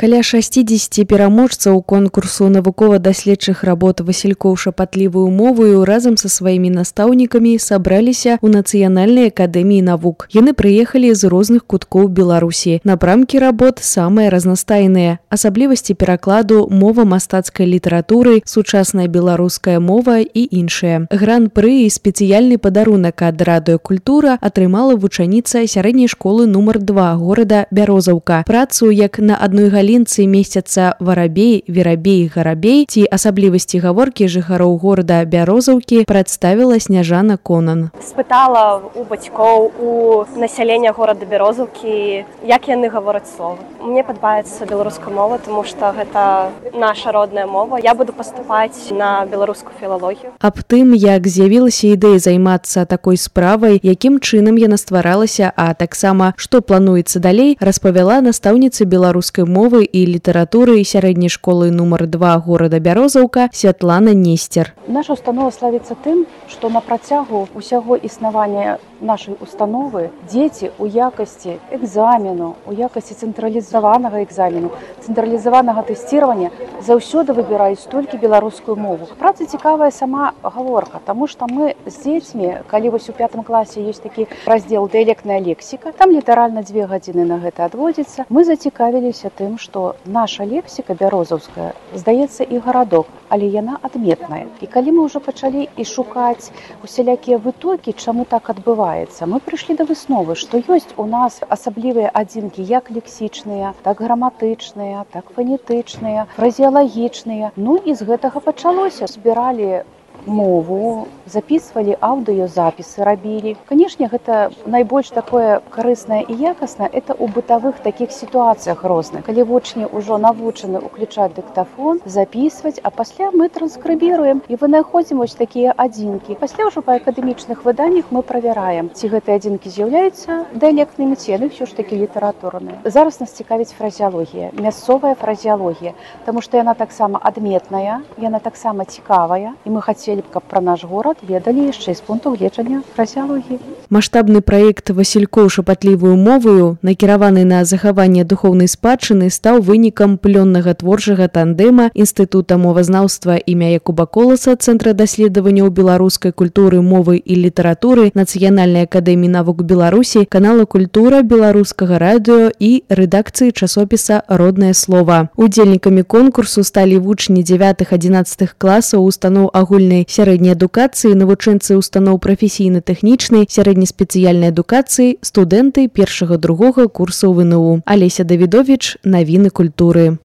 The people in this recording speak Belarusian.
Каля 60 пераможцаў конкурсу навукова-даследчых работ Васількоў шапатлівую моваю разам са сваімі настаўнікамі сабраліся ў Нацыянальнай акадэміі навук. Яны прыехалі з розных куткоў Беларусі. Напрамкі работ самыя разнастайныя. Асаблівасці перакладу, мова мастацкай літаратуры, сучасная беларуская мова і іншыя. Гран-пры і спецыяльны падарунак ад радыёкультура атрымала вучаніца сярэдняй школы нумар 2 горада Бярозаўка. Працу як на адной галінцы месяца варабей, верабей, гарабей ці асаблівасці гаворкі жыхароў горада Бярозаўкі прадставіла Сняжана Конан. Спытала у бацькоў, у насялення горада Бярозаўкі, як яны гавораць словы. Мне падабаецца беларуская мова, тому што гэта наша родная мова. Я буду паступаць на беларускую філалогію. Аб тым, як з'явілася ідэя займацца такой справай, якім чынам яна стваралася, а таксама што плануецца далей, распавяла настаўніца беларускай мовы і літаратуры сярэдняй школы нумар 2 горада Бярозаўка Святлана Несцер. Наша установа славіцца тым, што на працягу ўсяго існавання нашай установы дзеці ў якасці экзамену, у якасці цэнтралізаванага экзамену, цэнтралізаванага тэсціравання заўсёды выбіраюць толькі беларускую мову. Праца цікавая сама гаворка, таму што мы з дзецьмі, калі вось у 5 класе ёсць такі раздзел дыялектная лексіка, там літаральна 2 гадзіны на гэта адводзіцца, мы зацікавіліся тым, што наша лексіка бярозаўская здаецца і гарадок, але яна адметная. І калі мы ўжо пачалі і шукаць усялякія вытокі, чаму так адбываецца, мы прыйшлі да высновы, што ёсць у нас асаблівыя адзінкі як лексічныя, так граматычныя, так фанетычныя, фразеалагічныя. Ну і з гэтага пачалося. Збіралі мову, записывали аўдыёзапісы, рабілі. Канешне, гэта найбольш такое карыснае і якаснае, это ў бытавых такіх сітуацыях розных. Калі вучні ўжо навучаны ўключаць дыктафон, записываць, а пасля мы транскрыбіруем і вынаходзім вось такія адзінкі. Пасля ўжо па акадэмічных выданнях мы правяраем, ці гэтыя адзінкі з'яўляюцца дыялектнымі, ці яны ўсё ж такі літаратурныя. Зараз нас цікавіць фразеалогія, мясцовая фразеалогія, таму што яна таксама адметная, яна таксама цікавая, і мы хацелі каб пра наш горад ведалі яшчэ з пункту гледжання фразеалогіі. Маштабны праект Васількоў шапатлівую моваю, накіраваны на захаванне духоўнай спадчыны, стаў вынікам плённага творчага тандэма Інстытута мовазнаўства імя Якуба Коласа, Цэнтра даследаванняў беларускай культуры, мовы і літаратуры, Нацыянальнай акадэміі навук Беларусі, канала Культура, беларускага радыё і рэдакцыі часопіса «Роднае слова». Удзельнікамі конкурсу сталі вучні 9-11 класаў устаноў агульнай сярэдняй адукацыі, навучэнцы устаноў прафесійна-тэхнічнай, сярэднеспецыяльнай адукацыі, студэнты 1-2 курсаў ВНУ. Алеся Давідовіч, навіны культуры.